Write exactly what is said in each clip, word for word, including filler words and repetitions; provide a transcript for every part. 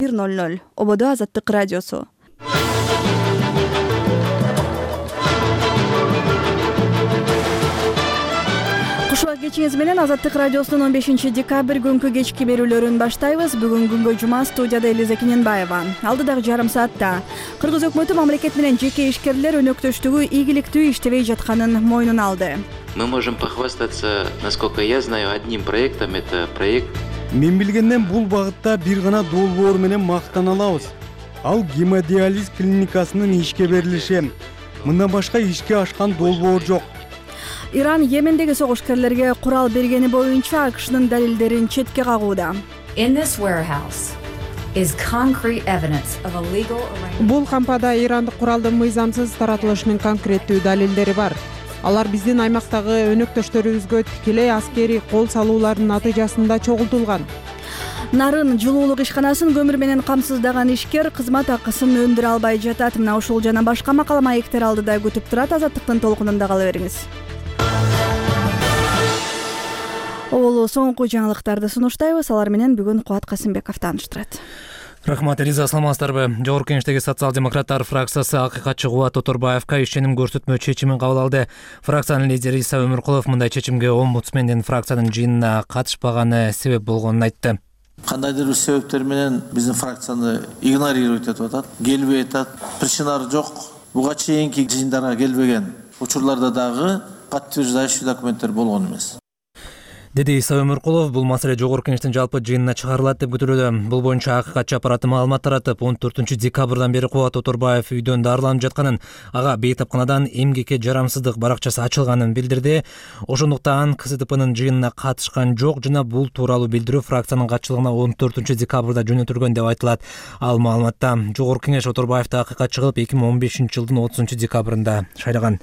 бир ноль ноль. Ободо Азаттык радиосу. Кушуак кечиңиз менен Азаттык радиосунун он бешинчи декабрь күнкү кечки берүүлөрүн баштайбыз. Бүгүн күнгө жума, студияда Элиза Кененбаева. Алдыдагы жарым саатта Кыргыз өкмөтү мамлекет менен жеке ишкерлер өнөктөштүгү ийгиликтүү иштебей жатканын мойнуна алды. Мы можем похвастаться, насколько я знаю, одним проектом. Это проект. Мен билгенден бул багытта бир гана долбоор менен мактана алабыз. Ал гемодиализ клиникасынын ишке берилиши. Мындан башка ишке ашкан долбоор жок. Иран Йемендеги согушкерлерге курал бергени боюнча АКШнын далилдерин четке кагууда. Бул кампада ирандык куралдын мыйзамсыз таратылышынын конкреттүү далилдери бар. Алар биздин аймактагы өнөктөштөрүбүзгө тикелей аскерий кол салуулардын натыйжасында чогултулган. Нарын жылуулук ишканасын көмүр менен камсыздаган ишкер кызмат акысын өндүрө албай жатат. Мына ушул жана башка макала маектер алдыда күтүп турат. Азаттыктын толкунунда кала бериңиз. Олу соңку жаңылыктарды сунуштайбыз. Алар менен бүгүн Кубат Касымбеков тааныштырат. Рахмат, Элиза, саламатсыздарбы? Жогорку Кеңештеги социал-демократтар фракциясы акыйкатчы Кубат Оторбаевка ишеним көрсөтмө чечимин кабыл алды. Фракциянын лидери Иса Өмүркулов мындай чечимге омбудсмендин фракциянын жыйынына катышпаганы себеп болгонун айтты. Кандайдыр бир себептер менен биздин фракцияны игнорировать этип атат, келбей атат. Причиналары жок. Буга чейинки жыйындарга келбеген учурларда дагы подтверждающий документтер болгон эмес. Деди Иса Өмүркулов, бул маселе Жогорку Кеңештин жалпы жыйынына чыгарылат деп күтүлүүдө. Бул боюнча акыйкатчы аппараты маалымат таратып, он төртүнчү декабрдан бери Кубат Оторбаев үйдөн дарыланып жатканын, ага бейтапканадан эмгекке жарамсыздык баракчасы ачылганын билдирди. Ошондуктан КСДПнын жыйынына катышкан жок жана бул тууралуу билдирүү фракциянын катчылыгына он төртүнчү декабрда жөнөтүлгөн деп айтылат. Ал маалыматта Жогорку Кеңеш Оторбаевди акыйкатчы кылып эки миң он бешинчи жылдын отузунчу декабрында шайлаган.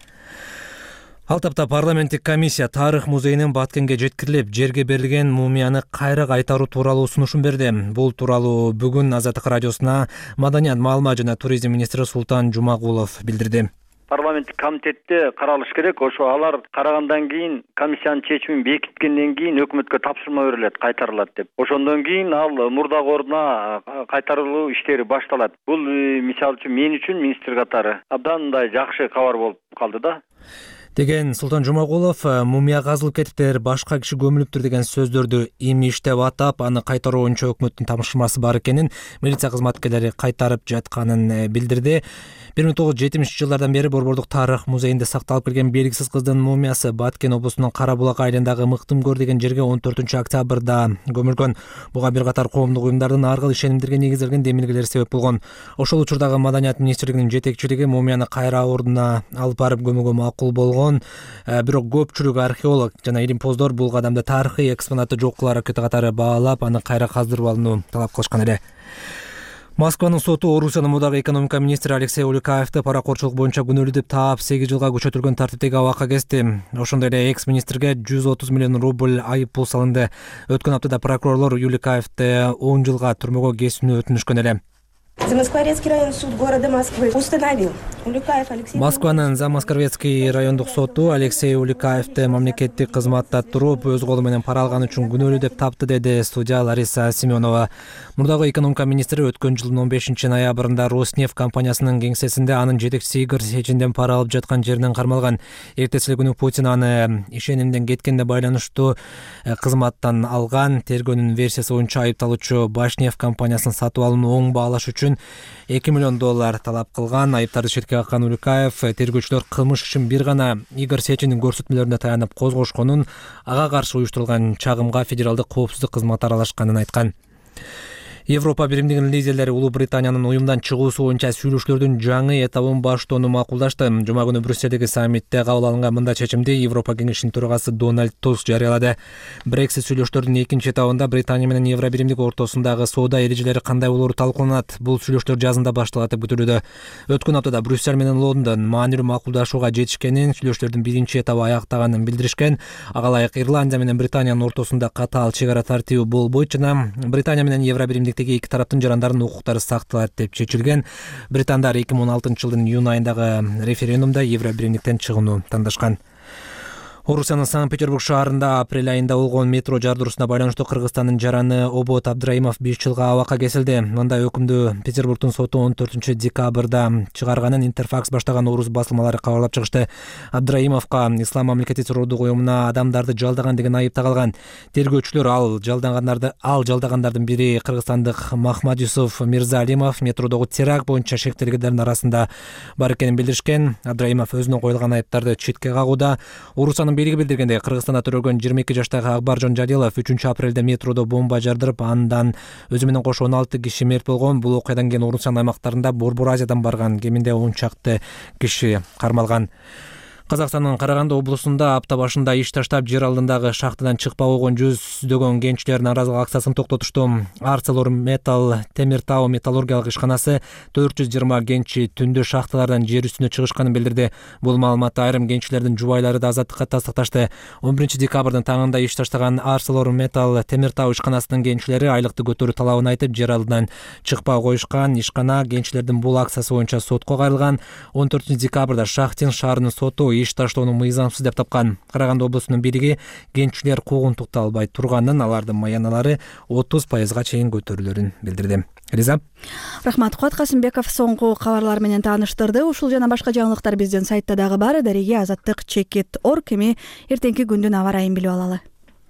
Ал тапта парламенттик комиссия Тарых музейинин Баткенге жеткирилип, жерге берилген мумияны кайра кайтаруу тууралуу сунушун берди. Бул тууралуу бүгүн Азаттык радиосуна Маданият, маалымат жана туризм министри Султан Жумагулов билдирди. Парламенттик комитетте каралыш керек. Ошо алар карагандан кийин комиссиянын чечимин бекиткенден кийин өкмөткө тапшырма берилет, кайтарылат деп. Ошондон кийин ал мурдагы ордуна кайтарылуу иштери башталат. Бул мисалы үчүн мен үчүн министр катары абдан мындай жакшы кабар болуп калды да. Деген Султан Жумагулов, мумия казылып кетиптир, башка киши көмүлүптүр деген сөздөрдү имиш деп атап, аны кайтаруу боюнча өкмөттүн тапшырмасы бар экенин, милиция кызматкерлери кайтарып жатканын билдирди. бир миң тогуз жүз жетимишинчи жылдардан бери Борбордук Тарых музейинде сакталып келген белгисиз кыздын мумиясы Баткен облусунун Кара Булак айылындагы Мыктымкөр деген жерге он төртүнчү октябрда көмүлгөн. Буга бир катар коомдук уюмдардын ар кыл ишенимдерге негизделген демилгелери себеп болгон. Ошол учурдагы Маданият министрлигинин жетекчилиги мумияны кайра ордуна алып барып көмүүгө макул болгон. Бирок көпчүлүк археолог жана илимпоздор бул кадамды тарыхый экспонатты жок кылуу аракети катары баалап, аны кайра каздырып алууну талап кылышкан эле. Москванын соту Орусиянын мудагы экономика министри Алексей Уликаевди паракорчулук боюнча күнөөлүү деп таап сегиз жылга күчөтүлгөн тартиптеги абакка кести. Ошондой эле экс-министрге жүз отуз миллион рубль айып пул салынды. Өткөн аптада прокурорлор Уликаевди он жылга түрмөгө кесүүнү өтүнүшкөн эле. Замоскворецкий районный суд города Москвы установил. Уликаев Алексей. Москванын Замоскворецкий райондук соту Алексей Уликаевди мамлекеттик кызматта туруп, өз колу менен пара алган үчүн күнөөлүү деп тапты, деди судья Лариса Семенова. Мурдагы экономика министри өткөн жылдын он бешинчи ноябрында Роснефть компаниясынын кеңсесинде анын жетекчиси Игорь Сечинден пара алып жаткан жеринен кармалган. Эртеси күнү Путин аны ишенимден кеткенде байланыштуу кызматтан алган. Тергөөнүн версиясы боюнча айыпталуучу Башнефть компаниясын сатып алууну оң баалаш үчүн эки миллион доллар талап кылган. Айыптарды четке каккан Уликаев тергөөчүлөр кылмыш ишин бир гана Игорь Сечиндин көрсөтмөлөрүнө таянып козгошконун, ага каршы уюштурулган чагымга федералдык коопсуздук кызматы аралашканын айткан. Европа биримдигинин лидерлери Улуу Британиянын уюмдан чыгуусу боюнча сүйлөшүүлөрдүн жаңы этабын баштоону макулдашты. Жума күнү Брюссельдеги саммитте кабыл алынган мындай чечимди Европа кеңешинин төрагасы Дональд Туск жарыялады. Брексит сүйлөшүүлөрдүн экинчи этабында Британия менен Евро биримдиги ортосундагы соода эрежелери кандай болору талкууланат. Бул сүйлөшүүлөр жазында башталат деп күтүлүүдө. Өткөн аптада Брюссель менен Лондон маанилүү макулдашууга жетишкенин, сүйлөшүүлөрдүн биринчи этабы аяктаганын билдиришкен. Ага ылайык Ирландия менен Британиянын ортосунда катаал чек ара тартиби болбойт жана Британия менен Евро биримдиктеги эки тараптын жарандарынын укуктары сакталат деп чечилген. Британдар эки миң он алтынчы жылдын июнь айындагы референдумда Евро биримдиктен чыгууну тандашкан. Орусиянын Санкт-Петербург шаарында апрель айында болгон метро жардыруусуна байланыштуу Кыргызстандын жараны Обот Абдраимов беш жылга абакка кесилди. Мындай өкүмдү Петербургдун соту он төртүнчү декабрда чыгарганын Интерфакс баштаган орус басылмалары кабарлап чыгышты. Абдраимовго Ислам мамлекети террордук уюмуна адамдарды жалдаган деген айып тагылган. Тергөөчүлөр ал жалдагандарды ал жалдагандардын бири кыргызстандык Махмад Юсуф Мирзалимов метродогу теракт боюнча шектелгендердин арасында бар экенин билдиришкен. Абдраимов өзүнө коюлган айыптарды четке кагууда. Орусиянын бийлиги билдиргендей, Кыргызстанда төрөлгөн жыйырма эки жаштагы Акбаржон Жадилов үчүнчү апрелде метродо бомба жардырып, андан өзү менен кошо он алты киши мерт болгон. Бул окуядан кийин Орусиянын аймактарында Борбор Азиядан барган кеминде он чакты киши кармалган. Казакстандын Караганды облусунда апта башында иш таштап жер алдындагы шахтадан чыкпай койгон жүздөгөн кенчилер нааразылык акциясын токтотушту. ArcelorMittal Темиртау металлургиялык ишканасы төрт жүз жыйырма кенчи түндө шахталардан жер үстүнө чыгышканын билдирди. Бул маалыматты айрым кенчилердин жубайлары да азаттыкка тастыкташты. он биринчи декабрдын таңында иш таштаган ArcelorMittal Темиртау ишканасынын кенчилери айлыкты көтөрүү талабын айтып жер алдынан чыкпай коюшкан. Ишкана кенчилердин бул акциясы боюнча сотко кайрылган. он төртүнчү декабрда Шахтин шаарынын соту иш таштоону мыйзамсыз деп тапкан. Караганды облусунун бийлиги кенчилер куугунтукта албай турганын, алардын маяналары отуз пайызга чейин көтөрүлөрүн билдирди. Риза. Рахмат. Куат Касымбеков соңку кабарлар менен тааныштырды. Ушул жана башка жаңылыктар биздин сайтта дагы бар. Дареге азаттык чекит точка орг. Эми эртеңки күндүн аба ырайын билип алалы.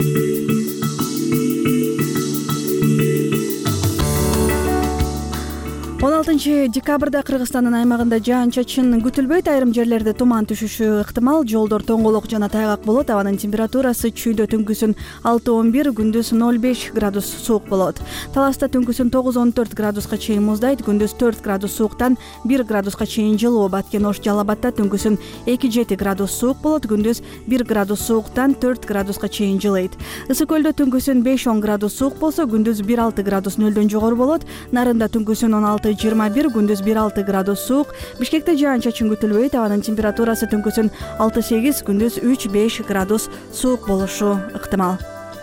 он алтынчы декабрда Кыргызстандын аймагында жаан-чачын күтүлбөйт, айрым жерлерде туман түшүшү ыктымал, жолдор тоңголок жана тайгак болот. Абанын температурасы чүйдө түнкүсүн алты он бир, күндүз ноль беш градус суук болот. Таласта түнкүсүн тогуз он төрт градуска чейин муздайт, күндүз төрт градус сууктан бир градуска чейин жылуу. Баткен Ош Жалал Абадта түнкүсүн эки жети градус суук болот, күндүз бир градус сууктан төрт градуска чейин жылыйт. Ысык көлдө түнкүсүн беш он градус суук болсо, күндүз бир алты градус нөлдөн жогору болот. Нарында түнкүсүн он алты жыйырма бир, күндүз бир алты градус суук. Бишкекте жаан-чачын күтүлбөйт, абанын температурасы түнкүсүн алты сегиз, күндүз үч беш градус суук болушу ыктымал.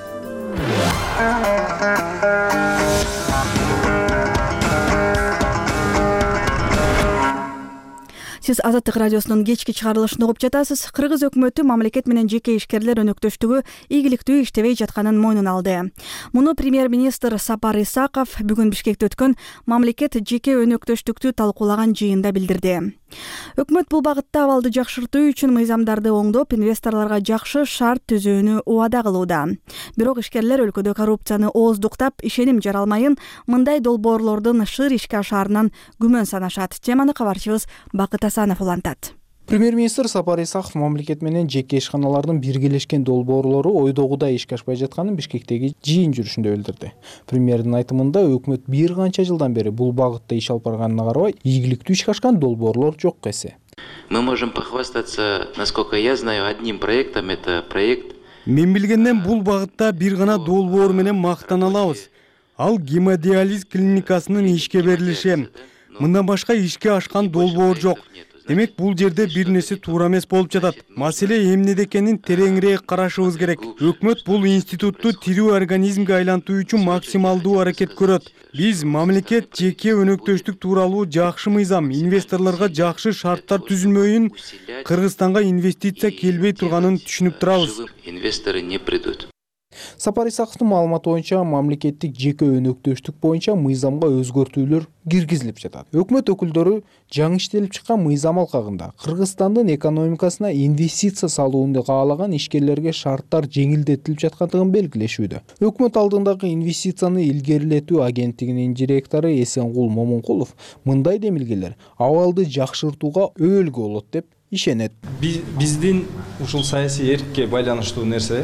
Сиз Азаттык радиосунун кечки чыгарылышын угуп жатасыз. Кыргыз өкмөтү мамлекет менен жеке ишкерлер өнөктөштүгү ийгиликтүү иштебей жатканын мойнуна алды. Муну премьер-министр Сапар Исаков бүгүн Бишкекте өткөн мамлекет жеке өнөктөштүктү талкуулаган жыйында билдирди. Өкмөт бул багытта абалды жакшыртуу үчүн мыйзамдарды оңдоп, инвесторлорго жакшы шарт түзүүнү убада кылууда. Бирок ишкерлер өлкөдө коррупцияны ооздуктап, ишеним жаралмайын, мындай долбоорлордун шыр ишке ашаарынан күмөн санашат. Теманы кабарчыбыз Бакыт Асанов улантат. Премьер-министр Сапар Исаков мамлекет менен жеке ишканалардын биргелешкен долбоорлору ойдогудай ишке ашпай жатканын Бишкектеги жыйын жүрүшүндө билдирди. Премьердин айтымында өкмөт бир канча жылдан бери бул багытта иш алып барганына карабай, ийгиликтүү ишке ашкан долбоорлор жок эсе. Мы можем похвастаться, насколько я знаю, одним проектом. Это проект. Мен билгенден бул багытта бир гана долбоор менен мактана алабыз. Ал гемодиализ клиникасынын ишке берилиши. Мындан башка ишке ашкан долбоор жок. Демек бул жерде бир нерсе туура эмес болуп жатат. Маселе эмнеде экенин тереңирээк карашыбыз керек. Өкмөт бул институтту тирүү организмге айлантуу үчүн максималдуу аракет көрөт. Биз мамлекет жеке өнөктөштүк тууралуу жакшы мыйзам, инвесторлорго жакшы шарттар түзүлмөйүн, Кыргызстанга инвестиция келбей турганын түшүнүп турабыз. Инвесторы не придут. Сапар Исаковдун маалыматы боюнча мамлекеттик жеке өнөктөштүк боюнча мыйзамга өзгөртүүлөр киргизилип жатат. Өкмөт өкүлдөрү жаңы иштелип чыккан мыйзам алкагында Кыргызстандын экономикасына инвестиция салууну каалаган ишкерлерге шарттар жеңилдетилип жаткандыгын белгилешүүдө. Өкмөт алдындагы инвестицияны илгерилетүү агенттигинин директору Эсенгул Момункулов мындай демилгелер абалды жакшыртууга өбөлгө болот деп ишенет. Биздин ушул саясий эркке байланыштуу нерсе.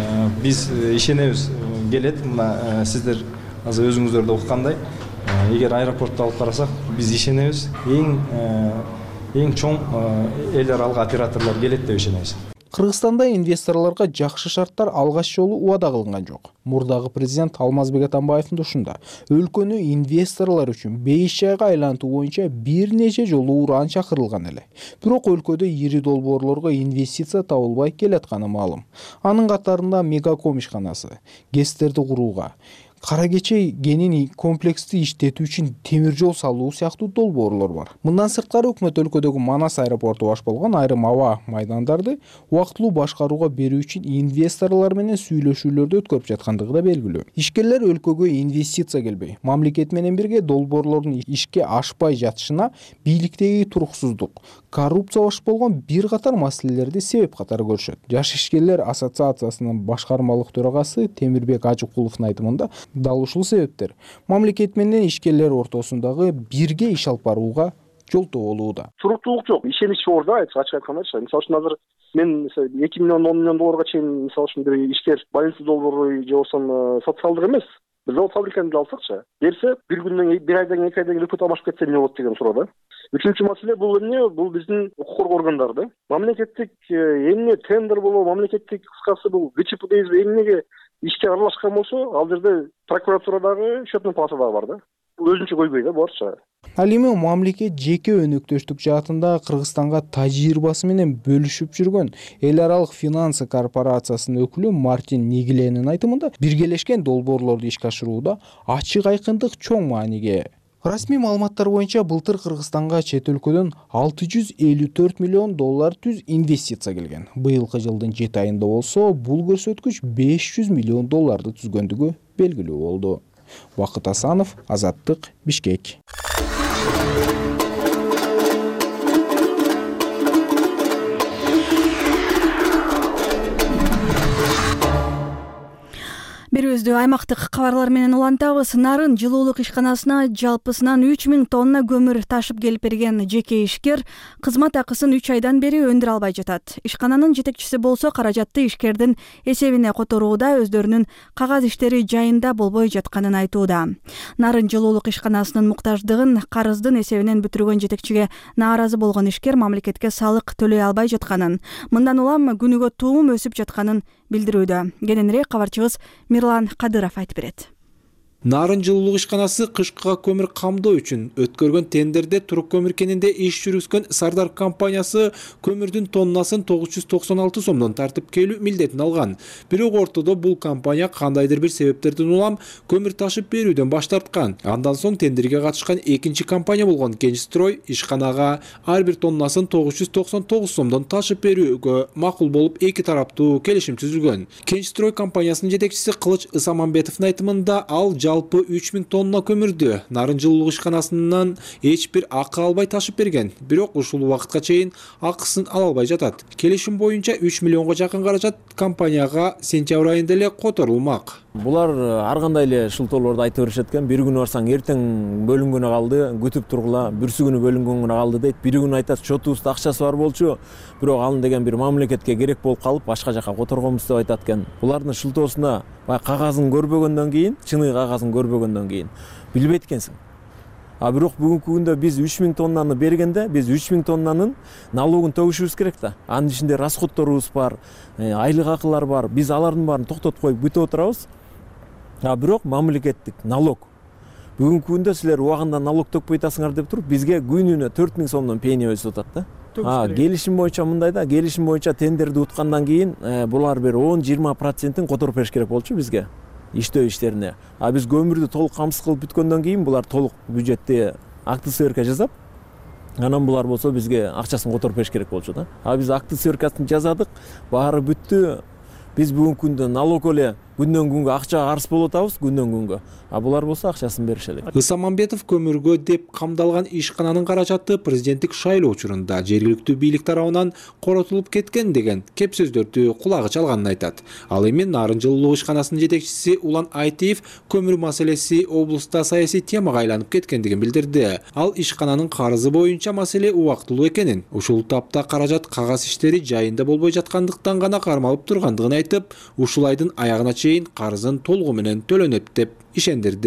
Биз ишенебиз келет. Мына сиздер азыр өзүңүздөр да уккандай, эгер аэропортто алып карасак, биз ишенебиз. Эң эң чоң эл аралык операторлор келет деп ишенебиз. Кыргызстанда инвесторлорго жакшы шарттар алгач жолу убада кылынган жок. Мурдагы президент Алмазбек Атамбаевдин тушунда өлкөнү инвесторлор үчүн бейиш жайга айлантуу боюнча бир нече жолу уран чакырылган эле. Бирок өлкөдө ири долбоорлорго инвестиция табылбай келатканы маалым. Анын катарында Мегаком ишканасы, ГЭСтерди курууга, Кара Кечей кенин комплексти иштетүү үчүн темир жол салуу сыяктуу долбоорлор бар. Мындан сырткары өкмөт өлкөдөгү Манас аэропорту баш болгон айрым аба майдандарды убактылуу башкарууга берүү үчүн инвесторлор менен сүйлөшүүлөрдү өткөрүп жаткандыгы да белгилүү. Ишкерлер өлкөгө инвестиция келбей, мамлекет менен бирге долбоорлордун ишке ашпай жатышына бийликтеги туруксуздук, коррупция баш болгон бир катар маселелерди себеп катары көрүшөт. Жаш ишкерлер ассоциациясынын башкармалык төрагасы Темирбек Ажыкуловдун айтымында дал ушул себептер мамлекет менен ишкерлер ортосундагы бирге иш алып барууга жолтоо болууда. Туруктуулук жок, ишенич жок да, ачык айткандачы. Мисалы үчүн азыр мен эки миллион он миллион долларга чейин мисалы үчүн бир ишкер больница долбоору же болбосо социалдык эмес, бир завод фабриканы алсакчы, берсе бир күндөн бир айдан эки айдан кийин өкмөт алмашып кетсе эмне болот деген суроо да. Үчүнчү маселе бул эмне? Бул биздин укук коргоо органдары. Мамлекеттик эмне тендер болобу, мамлекеттик кыскасы бул ГЧП дейбизби, эмнеге ишке аралашкан болсо, ал жерде прокуратурадагы счетный палата дагы бар да. Бул өзүнчө койбой да, барча. Ал эми мамлекет жеке өнөктөштүк жаатында Кыргызстанга тажрыйбасы менен бөлүшүп жүргөн эл аралык финансы корпорациясынын өкүлү Мартин Нигиленин айтымында биргелешкен долбоорлорду ишке ашырууда ачык айкындык чоң мааниге. Расмий маалыматтар боюнча былтыр Кыргызстанга чет өлкөдөн алты жүз элүү төрт миллион доллар түз инвестиция келген. Быйылкы жылдын жети айында болсо бул көрсөткүч беш жүз миллион долларды түзгөндүгү белгилүү болду. Бакыт Асанов, Азаттык, Бишкек. Берүүбүздү аймактык кабарлар менен улантабыз. Нарын жылуулук ишканасына жалпысынан үч миң тонна көмүр ташып келип берген жеке ишкер кызмат акысын үч айдан бери өндүрө албай жатат. Ишкананын жетекчиси болсо каражатты ишкердин эсебине которууда, өздөрүнүн кагаз иштери жайында болбой жатканын айтууда. Нарын жылуулук ишканасынын муктаждыгын карыздын эсебинен бүтүргөн жетекчиге нааразы болгон ишкер мамлекетке салык төлөй албай жатканын, мындан улам күнүгө туум өсүп жатканын билдирүүдө. Кененирээк кабарчыбыз Мирлан Кадыров айтып берет. Нарын жылуулук ишканасы кышкыга көмүр камдоо үчүн өткөргөн тендерде турук көмүр кенинде иш жүргүзгөн Сардар компаниясы көмүрдүн тоннасын тогуз жүз токсон алты сомдон тартып келүү милдетин алган. Бирок ортодо бул компания кандайдыр бир себептерден улам көмүр ташып берүүдөн баш тарткан. Андан соң тендерге катышкан экинчи компания болгон Кенчстрой ишканага ар бир тоннасын тогуз жүз токсон тогуз сомдон ташып берүүгө макул болуп эки тараптуу келишим түзүлгөн. Кенчстрой компаниясынын жетекчиси Кылыч Ысаманбетовдун айтымында ал жалпы үч миң тонна көмүрдү Нарын жылуулук ишканасынан эч бир акы албай ташып берген. Бирок ушул убакытка чейин акысын ала албай жатат. Келишим боюнча үч миллионго жакын каражат компанияга сентябрь айында эле которулмак. Булар ар кандай эле шылтоолорду айтып беришет экен. Бир күнү барсаң эртең бөлүнгөнү калды, күтүп тургула, бүрсү күнү бөлүнгөнү калды дейт. Бир күнү айтат, шотубузда акчасы бар болчу, бирок аны деген бир мамлекетке керек болуп калып, башка жака которгонбуз деп айтат экен. Булардын шылтоосуна баягы кагазын көрбөгөндөн кийин, чыныгы кагазын көрбөгөндөн кийин билбейт экенсиң. А бирок бүгүнкү күндө биз үч миң тоннаны бергенде, биз үч миң тоннанын налогун төгүшүбүз керек да. Анын ичинде расходторубуз бар, айлык акылар бар. Биз алардын баарын токтотуп коюп бүтүп отурабыз. А бирок мамлекеттик налог. Бүгүнкү күндө силер убагында налог төкпөй атасыңар деп туруп, бизге күнүнө төрт миң сомдон пени өсүп атат да. А келишим боюнча мындай да, келишим боюнча тендерди уткандан кийин булар бир он жыйырма процентин которуп бериш керек болчу бизге иштөө иштерине. А биз көмүрдү толук камсыз кылып бүткөндөн кийин булар толук бюджетте акты сверка жасап, анан булар болсо бизге акчасын которуп бериш керек болчу да. А биз акты сверкасын жасадык, баары бүттү. Биз бүгүнкү күндө налог эле күндөн күнгө акчага арыз болуп атабыз, күндөн күнгө. А булар болсо акчасын берише элек. Ысаманбетов көмүргө деп камдалган ишкананын каражаты президенттик шайлоо учурунда жергиликтүү бийлик тарабынан коротулуп кеткен деген кеп сөздөрдү кулагы чалганын айтат. Ал эми Нарын жылуулук ишканасынын жетекчиси Улан Айтиев көмүр маселеси облуста саясий темага айланып кеткендигин билдирди. Ал ишкананын карызы боюнча маселе убактылуу экенин, ушул тапта каражат кагаз иштери жайында болбой жаткандыктан гана кармалып тургандыгын айтып, ушул айдын аягына чейин карызын толугу менен төлөнөт деп ишендирди.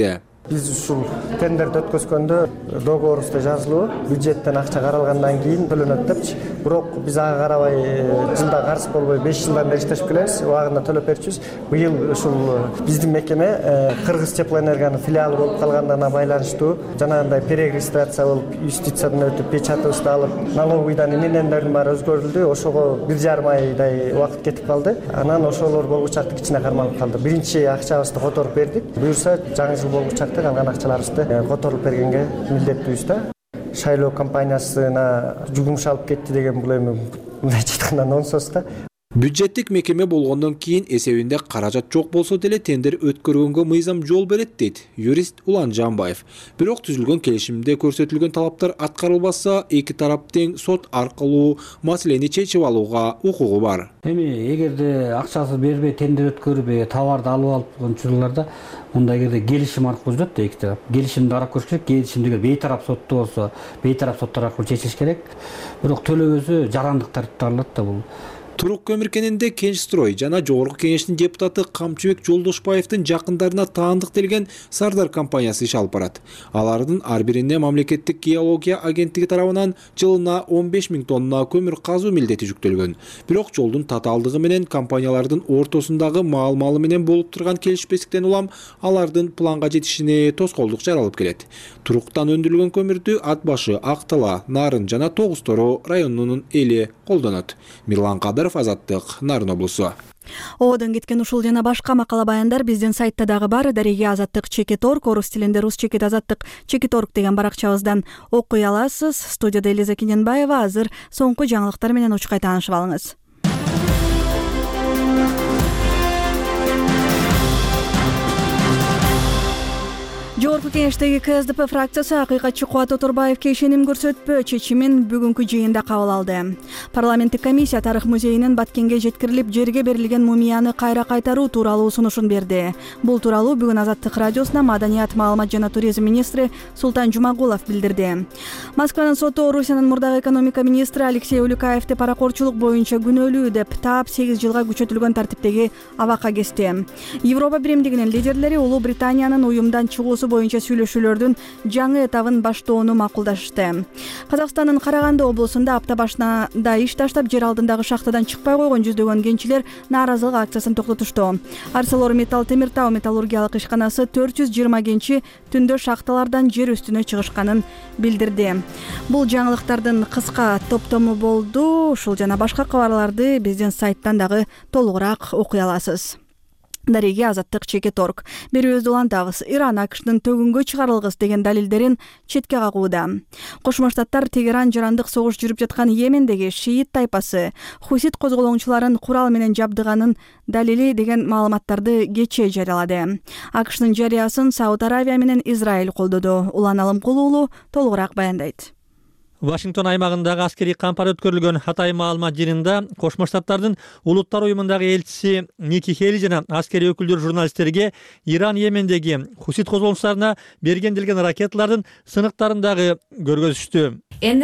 Биз ушул тендерди өткөзгөндө договорубузда жазылуу бюджеттен акча каралгандан кийин төлөнөт депчи. Бирок биз ага карабай жылда карыз болбой беш жылдан бери иштешип келебиз. Убагында төлөп берчүбүз. Быйыл ушул биздин мекеме Кыргыз теплоэнергиянын филиалы болуп калганына байланыштуу жанагындай перерегистрация болуп, юстициядан өтүп, печатыбызды алып, налоговыйдан эмнелердин баары өзгөрүлдү. Ошого бир жарым айдай убакыт кетип калды. Анан ошолор болгучакты кичине кармалып калды. Биринчи акчабызды которуп бердик. Буюрса жаңы жыл болгучакты калган акчаларыбызды которуп бергенге милдеттүүбүз да. Шайлоо компаниясына жугумшалып кетти деген бул эми мындайча айтканда нонсенс да. Бюджеттик мекеме болгондон кийин эсебинде каражат жок болсо деле тендер өткөргөнгө мыйзам жол берет дейт юрист Улан Жамбаев. Бирок түзүлгөн келишимде көрсөтүлгөн талаптар аткарылбаса, эки тарап тең сот аркылуу маселени чечип алууга укугу бар. Эми эгерде акчасы бербей тендер өткөрбөй товарды алып алып учурларда мындай эгерде келишим аркылуу жүрөт да эки тарап. Келишимди карап көрүш керек. Келишимдеги бейтарап сотту болсо, бейтарап соттор аркылуу чечилиш керек. Бирок төлөбөсө жарандык тартипте алынат да бул. Турук көмүркенинде Кенчстрой жана Жогорку Кеңештин депутаты Камчыбек Жолдошбаевдин жакындарына таандык делген Сардар компаниясы иш алып барат. Алардын ар бирине мамлекеттик геология агенттиги тарабынан жылына он беш миң тонна көмүр казуу милдети жүктөлгөн. Бирок жолдун татаалдыгы менен компаниялардын ортосундагы маал-маалы менен болуп турган келишпестиктен улам алардын планга жетишине тоскоолдук жаралып келет. Туруктан өндүрүлгөн көмүрдү Ат башы, Актала, Нарын жана Тогуз Тороо районунун эли колдонот. Мирлан Кадыров, Азаттык, Нарын облусу. Оодон кеткен ушул жана башка макала баяндар биздин сайтта дагы бар. Дареге Азаттык чекит орг, орус тилинде рус чекит азаттык чекит орг деген баракчабыздан окуй аласыз. Студияда Элиза Кененбаева. Азыр соңку жаңылыктар менен учкай таанышып алыңыз. Жогорку Кеңештеги КСДП фракциясы акыйкатчы Кубат Оторбаевке ишеним көрсөтпөө чечимин бүгүнкү жыйында кабыл алды. Парламенттик комиссия Тарых музейинин Баткенге жеткирилип жерге берилген мумияны кайра кайтаруу тууралуу сунушун берди. Бул тууралуу бүгүн Азаттык радиосуна Маданият, маалымат жана туризм министри Султан Жумагулов билдирди. Москванын соту Орусиянын мурдагы экономика министри Алексей Улюкаевди паракорчулук боюнча күнөөлүү деп таап сегиз жылга күчөтүлгөн тартиптеги абакка кести. Европа биримдигинин лидерлери Улуу Британиянын уюмдан чыгуусу боюнча сүйлөшүүлөрдүн жаңы этабын баштоону макулдашты. Казакстандын Караганды облусунда апта башында иш таштап жер алдындагы шахтадан чыкпай койгон жүздөгөн кенчилер нааразылык акциясын токтотушту. ArcelorMittal Темиртау металлургиялык ишканасы төрт жүз жыйырма кенчи түндө шахталардан жер үстүнө чыгышканын билдирди. Бул жаңылыктардын кыска топтому болду. Ушул жана башка кабарларды биздин сайттан дагы толугураак окуй аласыз. Дареге Азаттык чекит орг. Берүүбүздү улантабыз. Иран АКШнын төгүнгө чыгарылгыс деген далилдерин четке кагууда. Кошмо Штаттар Тегеран жарандык согуш жүрүп жаткан Йемендеги шиит тайпасы Хусит козголоңчуларын курал менен жабдыганын далили деген маалыматтарды кечээ жарыялады. АКШнын жарыясын Сауд Аравия менен Израиль колдоду. Улан Алымкул уулу толугураак баяндайт. Вашингтон аймагындагы аскерий кампар өткөрүлгөн Хатай маалымат жыйынында Кошмо Штаттардын улуттар уюмундагы элчиси Ники Хейли жана аскерий өкүлдөр журналисттерге Иран Йемендеги Хусит козголоңчуларына берген делген ракеталардын сыныктарындагы көргөзүштү.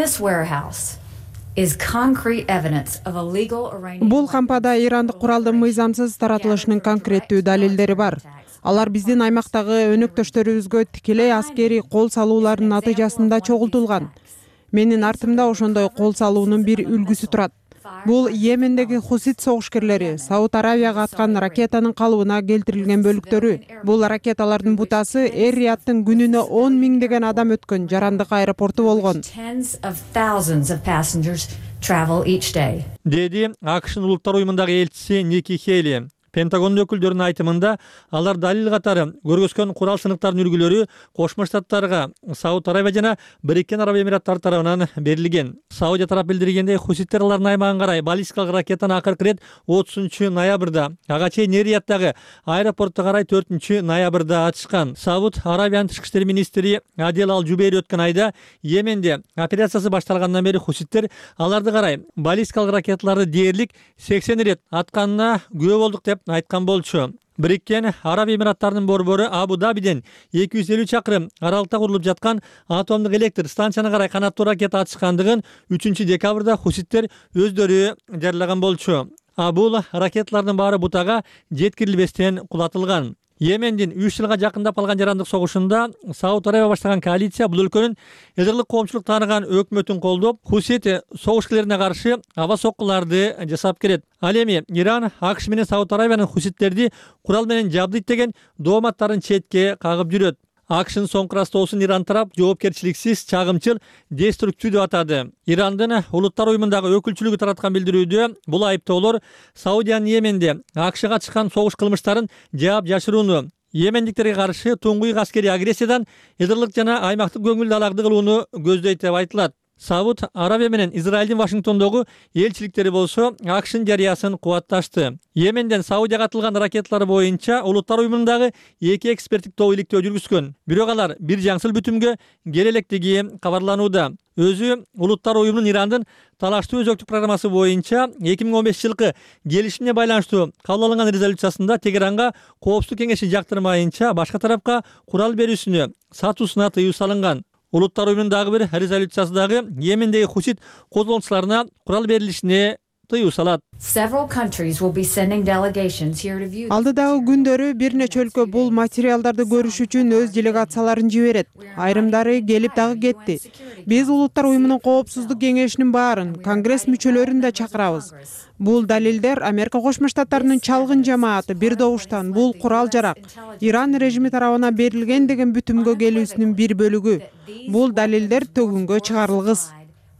Бул кампада ирандык куралдын мыйзамсыз таратылышынын конкреттүү далилдери бар. Алар биздин аймактагы өнөктөштөрүбүзгө тикелей аскерий кол салуулардын натыйжасында чогултулган. Менин артымда ошондой кол салуунун бир үлгүсү турат. Бул Йемендеги Хусит согушкерлери Сауд Аравияга аткан ракетанын калыбына келтирилген бөлүктөрү. Бул ракеталардын бутасы Эр-Рияттын күнүнө он миңдеген адам өткөн жарандык аэропорту болгон. Деди АКШнын улуттар уюмундагы элчиси Ники Хейли. Пентагондун өкүлдөрүнүн айтымында алар далил катары көргөзгөн курал сыныктарынын үлгүлөрү Кошмо Штаттарга Сауд Аравия жана Бириккен Араб Эмираттары тарабынан берилген. Саудия тарап билдиргендей, хуситтер алардын аймагын карай баллистикалык ракетаны акыркы ирет отузунчу ноябрда, ага чейин Эр-Рияттагы аэропортто карай төртүнчү ноябрда ачышкан. Сауд Аравиянын тышкы иштер министри Адел Ал-Жубейри өткөн айда Йеменде операциясы башталгандан бери хуситтер аларды карай баллистикалык ракеталарды дээрлик сексен ирет атканына күбө болдук деп айткан болчу. Бириккен Араб Эмираттарынын борбору Абу-Дабиден эки жүз элүү чакырым аралыкта курулуп жаткан атомдук электр станцияны карай канаттуу ракета атышкандыгын үчүнчү декабрда хуситтер өздөрү жарыялаган болчу. А бул ракеталардын баары бутага жеткирилбестен кулатылган. Йемендин үч жылга жакындап калган жарандык согушунда Сауд Арабия баштаган коалиция бул өлкөнүн эдерлик коомчулук тааныган өкмөтүн колдоп, Хусит согушкерлерине каршы аба соккуларды жасап келет. Ал эми Иран АКШ менен Сауд Арабиянын хуситтерди курал менен жабдыйт деген дооматтарын четке кагып жүрөт. АКШнын соңку ырастоосун Иран тарап жоопкерчиликсиз, чагымчыл, деструктив деп атады. Ирандын Улуттар уюмундагы өкүлчүлүгү тараткан билдирүүдө бул айыптоолор Саудиянын Йеменде АКШга чыккан согуш кылмыштарын жаап жашырууну, йемендиктерге каршы туңгуюк аскерий агрессиядан эдерлик жана аймактык көңүл далагды кылууну көздөйт деп айтылат. Сауд Арабия менен Израилдин Вашингтондогу элчиликтери болсо АКШнын жарыясын кубатташты. Йеменден Саудияга атылган ракеталар боюнча Улуттар уюмундагы эки эксперттик топ иликтөө жүргүзгөн. Бирок алар бир жаңсыл бүтүмгө келе электиги кабарланууда. Өзү Улуттар уюмунун Ирандын талаштуу өзөктүк программасы боюнча эки миң он бешинчи жылкы келишимге байланыштуу кабыл алынган резолюциясында Тегеранга Коопсуздук кеңеши жактырмайынча башка тарапка курал берүүсүнө, сатуусуна тыюу салынган. Улуттар уюмундагы бир резолюциясы дагы Йемендеги хусит козголчуларына курал берилишине тыюу салат. Алдыдагы күндөрү бир нече өлкө бул материалдарды көрүш үчүн өз делегацияларын жиберет. Айрымдары келип дагы кетти. Биз Улуттар уюмунун коопсуздук кеңешинин баарын, Конгресс мүчөлөрүн да чакырабыз. Бул далилдер Америка Кошмо Штаттарынын чалгын жамааты бир добуштан бул курал жарак Иран режими тарабынан берилген деген бүтүмгө келүүсүнүн бир бөлүгү. Бул далилдер төгүнгө чыгарылгыс.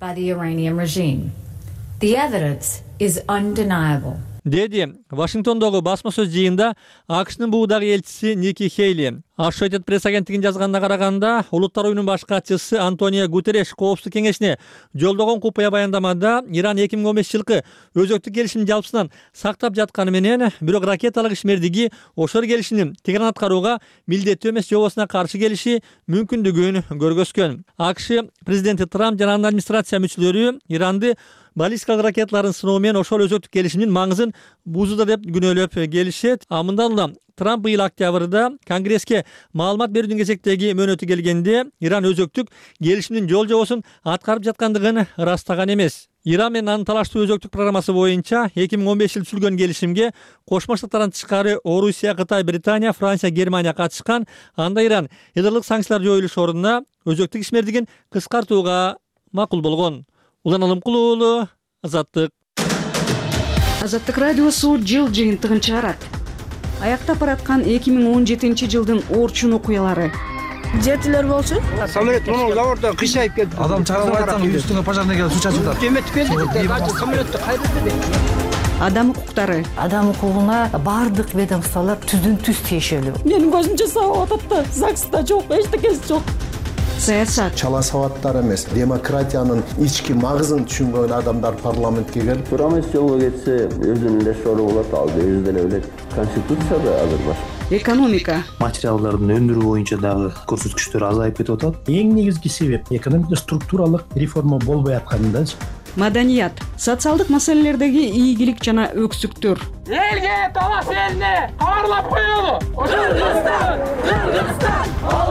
The evidence is undeniable. Деди Вашингтондогу басма сөз жыйында АКШнын буудагы элчиси Ники Хейли. Associated Press агенттигинин жазганына караганда, Улуттар уюмунун баш катчысы Антонио Гутерреш Коопсуздук кеңешине жолдогон купуя баяндамада Иран эки миң он бешинчи жылкы өзөктүк келишимин жалпысынан сактап жатканы менен, бирок ракеталык ишмердиги ошол келишимдин Тегеран аткарууга милдеттүү эмес жобосуна каршы келиши мүмкүндүгүн көргөзгөн. АКШ президенти Трамп жана анын администрация мүчөлөрү Иранды баллистикалык ракеталарын сыноо менен ошол өзөктүк келишимдин маңызын бузууда деп күнөөлөп келишет. А мындан улам Трамп быйыл октябрда Конгресске маалымат берүүдүн кезектеги мөөнөтү келгенде Иран өзөктүк келишимдин жол жобосун аткарып жаткандыгын ырастаган эмес. Иран менен анын талаштуу өзөктүк программасы боюнча эки миң он бешинчи жылы түзүлгөн келишимге Кошмо Штаттардан тышкары Орусия, Кытай, Британия, Франция, Германия катышкан. Анда Иран эдерлик санкциялар жоюлуш ордуна өзөктүк ишмердигин кыскартууга макул болгон. Улан Алымкулуу уулу, Азаттык. Азаттык радиосу жыл жыйынтыгын чыгарат. Аяктап бараткан эки миң он жетинчи жылдын орчун окуялары. Жетилер болчу. Самолет муну лаврдан кышайып келди. Адам чыгарып атсаң, үстүңө пожарный келип суу чачып атат. Кеметип келди. Самолетти кайрылды. Адам укуктары. Адам укугуна бардык ведомстволор түздөн түз тиешелүү. Менин көзүмчө сабап атат да, ЗАГСта жок, эчтекеси жок. Саясат. Чала сабаттар эмес, демократиянын ички магызын түшүнгөн адамдар парламентке келип, Промес жолго кетсе, өзүнүн эле сору болот, ал өзү деле билет. Конституцияда азыр бар. Экономика. Материалдардын өндүрүү боюнча дагы көрсөткүчтөр азайып кетип атат. Эң негизги себеп экономика структуралык реформа болбой атканында. Маданият. Социалдык маселелердеги ийгилик жана өксүктөр. Элге талаш элине кабарлап коелу. Кыргызстан, Кыргызстан,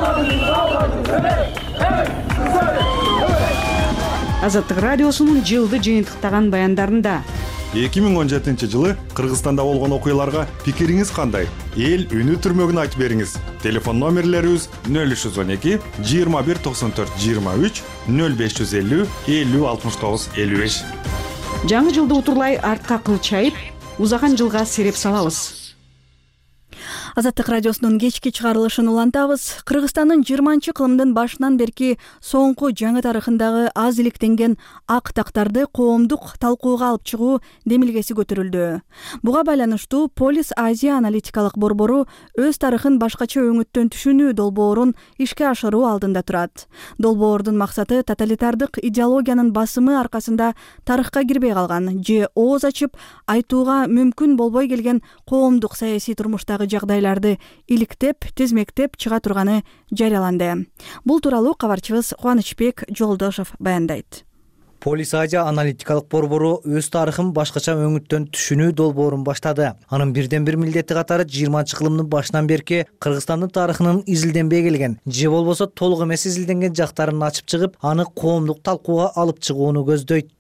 Азаттык радиосунун жылды жыйынтыктаган баяндарында эки миң он жетинчи жылы Кыргызстанда болгон окуяларга пикириңиз кандай? Эл үнү түрмөгүн айтып бериңиз. Телефон номерлерибиз нөл үч жүз он эки жыйырма бир токсон төрт жыйырма үч, нөл беш жүз элүү элүү алтымыш тогуз элүү беш. Жаңы жылды утурлай артка кылчайып, узаган жылга сереп салабыз. Азаттык радиосунун кечки чыгарылышын улантабыз. Кыргызстандын жыйырманчы кылымдын башынан берки соңку жаңы тарыхындагы аз иликтенген ак тактарды коомдук талкууга алып чыгуу демилгеси көтөрүлдү. Буга байланыштуу Полис Азия аналитикалык борбору өз тарыхын башкача өңүттөн түшүнүү долбоорун ишке ашыруу алдында турат. Долбоордун максаты тоталитардык идеологиянын басымы аркасында тарыхка кирбей калган же ооз ачып айтууга мүмкүн болбой келген коомдук саясий турмуштагы жагдайларды иликтеп, тизмектеп чыга турганы жарыяланды. Бул тууралуу кабарчыбыз Кубанычбек Жолдошов баяндайт. Полис Азия аналитикалык борбору өз тарыхын башкача өңүттөн түшүнүү долбоорун баштады. Анын бирден бир милдети катары жыйырманчы кылымдын башынан берки Кыргызстандын тарыхынын изилденбей келген, же болбосо толук эмес изилденген жактарын ачып чыгып, аны коомдук талкууга алып чыгууну көздөйт.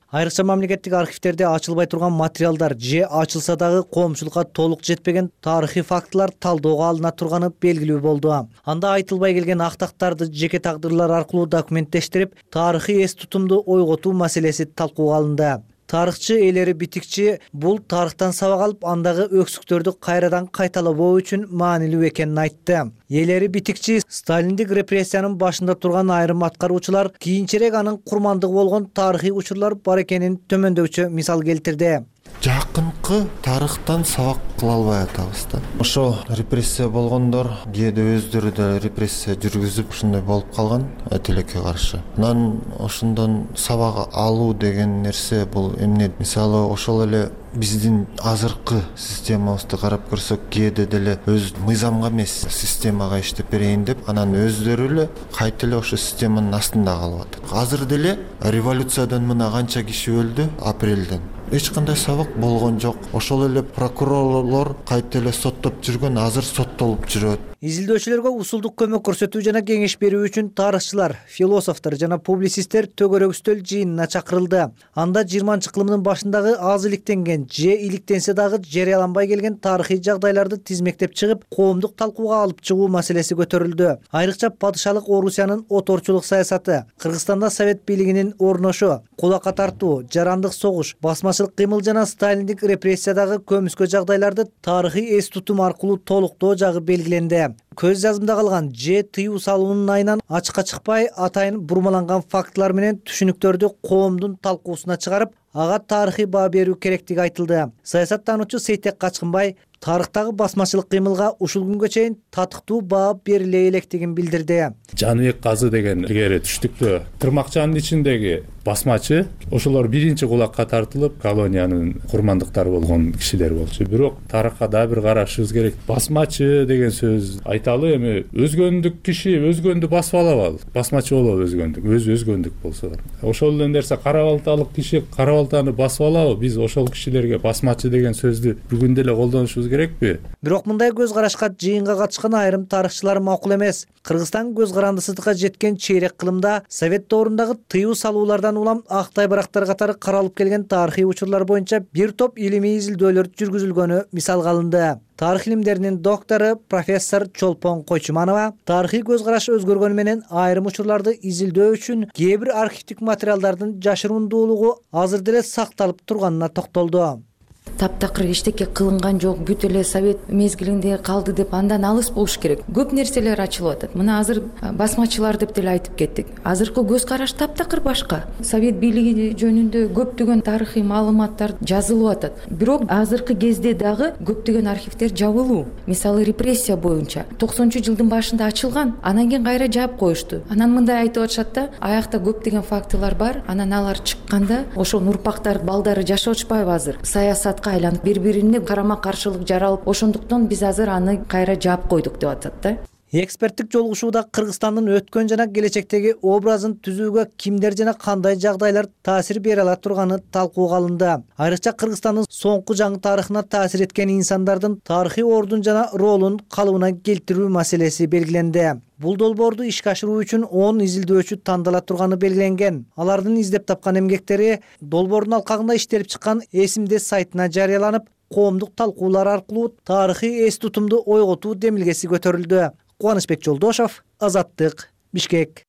Айрыкча мамлекеттик архивтерде ачылбай турган материалдар же ачылса дагы коомчулукка толук жетпеген тарыхый фактылар талоого алына турганы белгилүү болду. Анда айтылбай келген актактарды жеке тагдырлар аркылуу документтештирип, тарыхый эс тутумду ойготуу маселеси талкууга алынды. Тарыхчы Элери Битикчи бул тарыхтан сабак алып, андагы өксүктөрдү кайрадан кайталабоо үчүн маанилүү экенин айтты. Элери Битикчи сталиндик репрессиянын башында турган айрым аткаруучулар кийинчерээк анын курмандыгы болгон тарыхый учурлар бар экенин төмөндөгүчө мисал келтирди. Жакынкы тарыхтан сабак кыла албай атабыз да. Ошо репрессия болгондор кээде өздөрү да репрессия жүргүзүп ушундай болуп калган тилекке каршы. Анан ошондон сабак алуу деген нерсе бул эмне? Мисалы ошол эле биздин азыркы системабызды карап көрсөк, кээде деле өз мыйзамга эмес системага иштеп берейин деп, анан өздөрү эле кайта эле ошо системанын астында калып атат. Азыр деле революциядан мына канча киши өлдү апрелден. Эч кандай сабак болгон жок. Ошол эле прокурорлор кайта эле соттоп жүргөн, азыр соттолуп жүрөт. Изилдөөчүлөргө усулдук көмөк көрсөтүү жана кеңеш берүү үчүн тарыхчылар, философтор жана публицисттер төгөрөк үстөл жыйынына чакырылды. Анда жыйырманчы кылымдын башындагы аз иликтенген же иликтенсе дагы жарыяланбай келген тарыхый жагдайларды тизмектеп чыгып, коомдук талкууга алып чыгуу маселеси көтөрүлдү. Айрыкча падышалык Орусиянын оторчулук саясаты, Кыргызстанда совет бийлигинин орношу, кулакка тартуу, жарандык согуш, басмачылык кыймыл жана сталиндик репрессиядагы көмүскө жагдайларды тарыхый эс тутум аркылуу толуктоо жагы белгиленди. Көз жазымда калган же тыюу салуунун айынан ачыкка чыкпай, атайын бурмаланган фактылар менен түшүнүктөрдү коомдун талкуусуна чыгарып, ага тарыхый баа берүү керектиги айтылды. Саясаттануучу Сейтек Качкынбай тарыхтагы басмачылык кыймылга ушул күнгө чейин татыктуу баа бериле электигин билдирди. Жаныбек Казы деген илгери түштүктө тырмакчанын ичиндеги басмачы, ошолор биринчи кулакка тартылып, колониянын курмандыктары болгон кишилер болчу. Бирок тарыхка да бир карашыбыз керек. Басмачы деген сөз айталы эми өзгөндүк киши өзгөндү басып алабы? Басмачы болобу өзгөндүк? Өз өзгөндүк болсо. Ошол эле нерсе карабалталык киши карабалтаны басып алабы? Биз ошол кишилерге басмачы деген сөздү бүгүн деле колдонушубуз керекпи? Бирок мындай көз карашка жыйынга катышкан айрым тарыхчылар макул эмес. Кыргызстан көз карандысыздыкка жеткен чейрек кылымда совет доорундагы тыюу салуулардан улам актай барактар катары каралып келген тарыхый учурлар боюнча бир топ илимий изилдөөлөр жүргүзүлгөнү мисалга алынды. Тарых илимдеринин доктору профессор Чолпон Койчуманова тарыхый көз караш өзгөргөнү менен айрым учурларды изилдөө үчүн кээ бир архивдик материалдардын жашырундуулугу азыр деле сакталып турганына токтолду. Таптакыр эчтеке кылынган жок, бүт эле совет мезгилинде калды деп андан алыс болуш керек. Көп нерселер ачылып атат. Мына азыр басмачылар деп деле айтып кеттик. Азыркы көз караш таптакыр башка. Совет бийлиги жөнүндө көптөгөн тарыхый маалыматтар жазылып атат. Бирок азыркы кезде дагы көптөгөн архивдер жабылуу. Мисалы репрессия боюнча токсонунчу жылдын башында ачылган, анан кийин кайра жаап коюшту. Анан мындай айтып атышат да, аякта көптөгөн фактылар бар. Анан алар чыкканда ошо урпактар, балдары жашап атышпайбы азыр? Саясатка айланып бири-бирине карама каршылык жаралып, ошондуктан биз азыр аны кайра жаап койдук деп атат да. Эксперттик жолугушууда Кыргызстандын өткөн жана келечектеги образын түзүүгө кимдер жана кандай жагдайлар таасир бере ала турганы талкууга алынды. Айрыкча Кыргызстандын соңку жаңы тарыхына таасир эткен инсандардын тарыхый ордун жана ролун калыбына келтирүү маселеси белгиленди. Бул долбоорду ишке ашыруу үчүн он изилдөөчү тандала турганы белгиленген. Алардын издеп тапкан эмгектери долбоордун алкагында иштелип чыккан эсимде сайтына жарыяланып, коомдук талкуулар аркылуу тарыхый эс тутумду ойготуу демилгеси көтөрүлдү. Кубанычбек Жолдошов, Азаттык, Бишкек.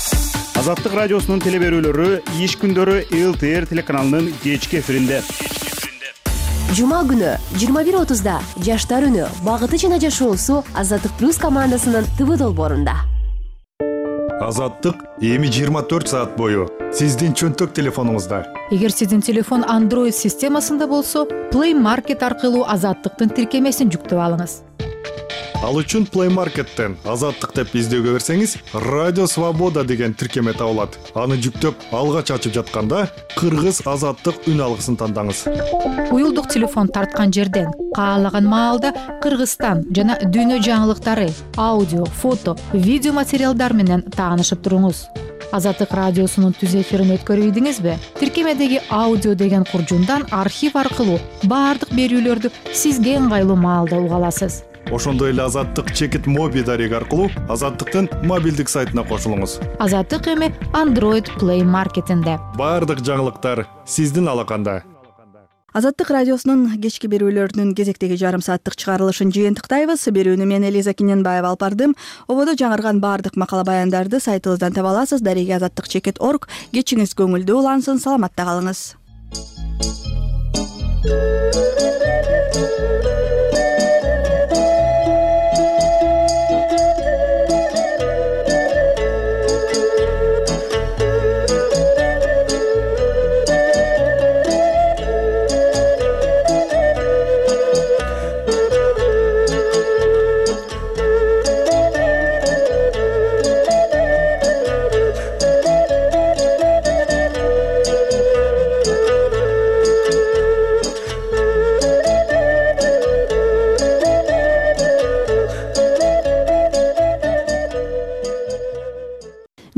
Азаттык радиосунун телеберүүлөрү иш күндөрү эл тэ эр телеканалынын кечки эфиринде. Жума күнү жыйырма бир отузда Жаштар үнү багыты жана жашоосу Азаттык плюс командасынын ТВ долбоорунда. Азаттык эми жыйырма төрт саат бою сиздин чөнтөк телефонуңузда. Эгер сиздин телефон Android системасында болсо, Play Market аркылуу Азаттыктын тиркемесин жүктөп алыңыз. Ал үчүн Play Market'тен Азаттык деп издөөгө берсеңиз, Радио Свобода деген тиркеме табылат. Аны жүктөп, алгач ачып жатканда Кыргыз Азаттык үн алгысын тандаңыз. Уюлдук телефон тарткан жерден каалаган маалда Кыргызстан жана дүйнө жаңылыктары, аудио, фото, видео материалдар менен таанышып туруңуз. Азаттык радиосунун түз эфирин өткөрүп ийдиңизби? Тиркемедеги аудио деген куржундан архив аркылуу баардык берүүлөрдү сизге ыңгайлуу маалда уга аласыз. ошондой эле азаттык чекит моби дареги аркылуу азаттыктын мобилдик сайтына кошулуңуз. Азаттык эми Android Play маркетинде. Баардык жаңылыктар сиздин алаканда. Азаттык радиосунун кечки берүүлөрүнүн кезектеги жарым сааттык чыгарылышын жыйынтыктайбыз. Берүүнү мен Элиза Кененбаева алып бардым. Ободо жаңырган баардык макала баяндарды сайтыбыздан таба аласыз. Дареги азаттык чекит точка орг. Кечиңиз көңүлдүү улансын, саламатта калыңыз.